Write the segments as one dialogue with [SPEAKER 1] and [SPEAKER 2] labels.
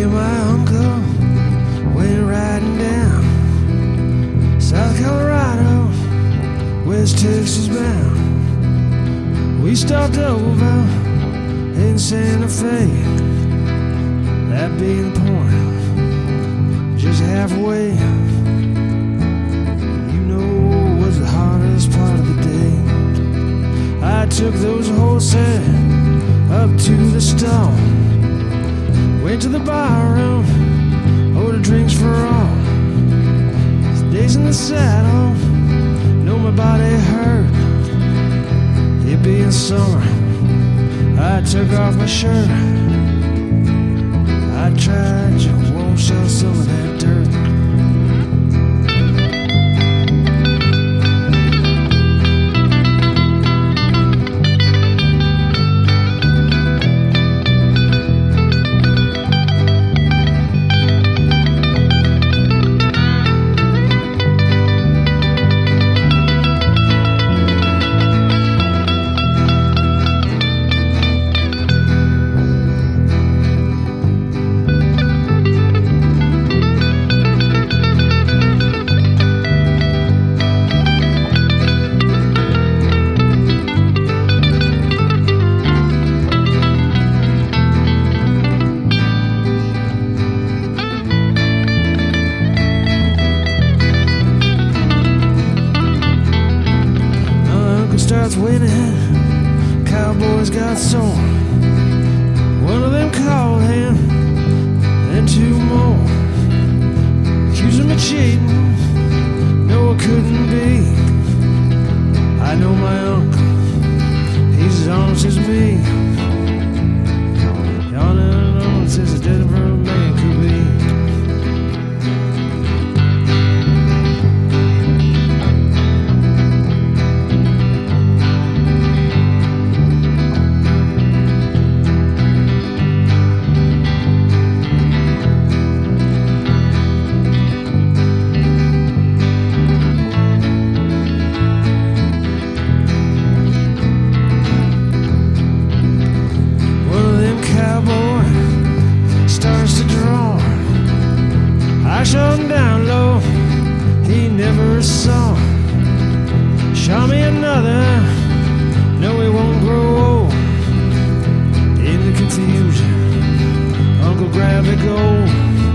[SPEAKER 1] and my uncle went riding down South Colorado, West Texas bound. We stopped over in Santa Fe, that being the point, just halfway. You know it was the hardest part of the day. I took those horses up to the stall, went to the bar room, ordered drinks for all. Days in the saddle, know my body hurt. It being summer, I took off my shirt. I tried to wash off some of that dirt. Starts winning, cowboys got sore. One of them called him, then two more. Accused him of cheating, no it couldn't be. I know my uncle, he's as honest as me. Honest as a Denver man could be. I shot him down low, he never saw. Shot me another, no he won't grow old. In the confusion, Uncle grabbed the gold.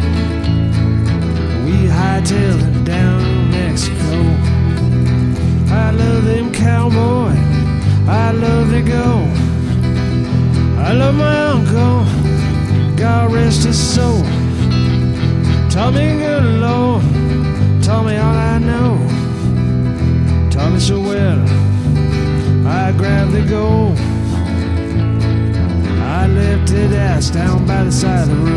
[SPEAKER 1] We hightailed it down to Mexico. I love them cowboy, I love to go. I love my uncle, God rest his soul. Taught me good Lord, taught me all I know. Taught me so well, I grabbed the gold. I left it ass down by the side of the road.